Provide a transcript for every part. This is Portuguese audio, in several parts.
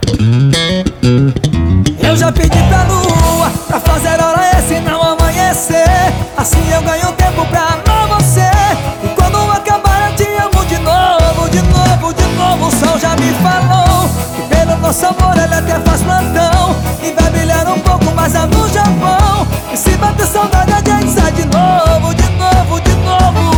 Eu já pedi pra lua pra fazer hora extra e não amanhecer. Assim eu ganho tempo pra amar você. E quando acabar eu te amo de novo, de novo, de novo. O sol já me falou que pelo nosso amor ele até faz plantão e vai brilhar um pouco mais lá no Japão. E se bater saudade a gente sai de novo, de novo, de novo.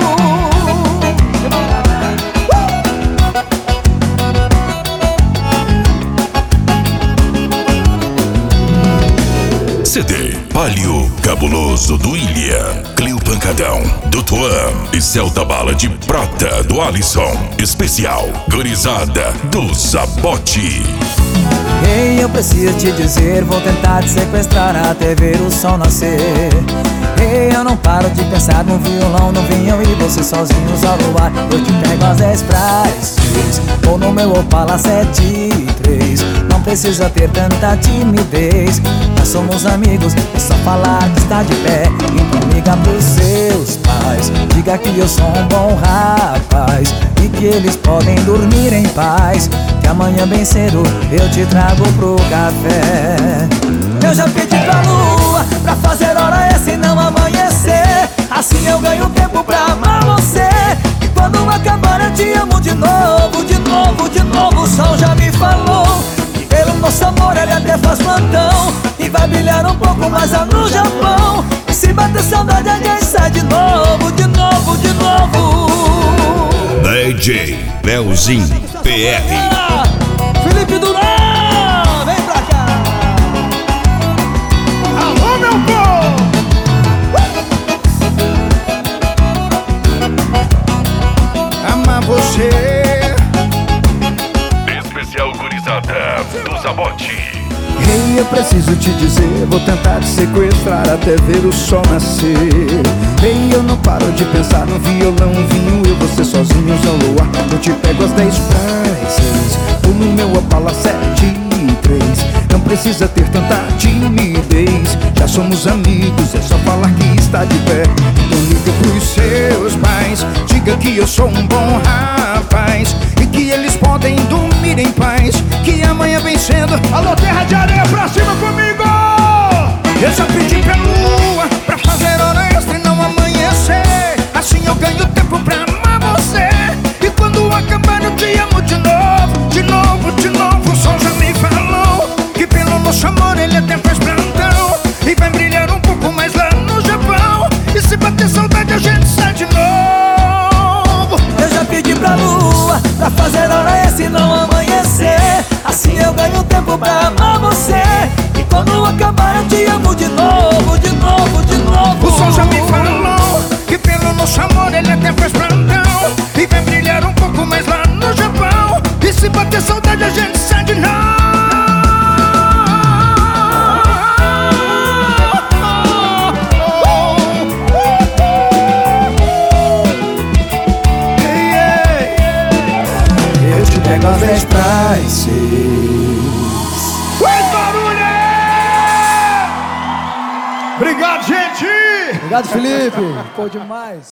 CD Palio Cabuloso do William, Cleo Pancadão do Tuan e Celta Bala de Prata do Alisson. Especial Gurizada do Zabote. Ei, eu preciso te dizer, vou tentar te sequestrar até ver o sol nascer. Ei, eu não paro de pensar no violão, no vinho e você sozinhos ao luar. Eu te pego às 10 pras 6, ou no meu Opala 73. Não precisa ter tanta timidez, nós somos amigos, é só falar que está de pé. Então liga pros seus pais, diga que eu sou um bom rapaz e que eles podem dormir em paz, que amanhã bem cedo eu te trago pro café. Eu já pedi pra lua pra fazer hora extra e não amanhecer. Assim eu ganho tempo pra amar você. E quando acabar eu te amo de novo, de novo, de novo. O sol já me falou que pelo nosso amor ele até faz plantão e vai brilhar um pouco mais lá no Japão. E se bater saudade a gente sai de novo, de novo, de novo. DJ Belzinho PR. Felipe Duran, vem pra cá. Alô, meu povo! Amar você. Especial Gurizada do Zabote. Ei, eu preciso te dizer, vou tentar te sequestrar até ver o sol nascer. Ei, eu não paro de pensar no violão, vinho, eu você sozinhos ao luar. Eu te pego às 10 pras 6, ou no meu Opala 73. Não precisa ter tanta timidez, já somos amigos, é só falar que está de pé. Então liga pros seus pais, diga que eu sou um bom rapaz e que eles podem dormir em paz, que amanhã bem cedo. Alô, terra de areia, pra cima comigo! Eu já pedi pra lua pra fazer hora extra e não amanhecer. Assim eu ganho tempo pra amar você. E quando acabar eu te amo de novo, de novo, de novo. O sol já me falou que pelo nosso amor ele até faz plantão e vai brilhar um pouco mais lá no Japão. E se bater saudade a gente sai de novo. Eu já pedi pra lua pra fazer hora extra e não amanhecer. Assim eu ganho tempo pra amar você. E quando acabar eu te amo de novo, de novo, de novo. O sol já me falou que pelo nosso amor ele até faz plantão e vai brilhar um pouco mais lá no Japão. E se bater saudade a gente sai de novo. Eu te pego às 10 pras 6. Faz barulho! Obrigado, gente! Obrigado, Felipe. Pô, demais.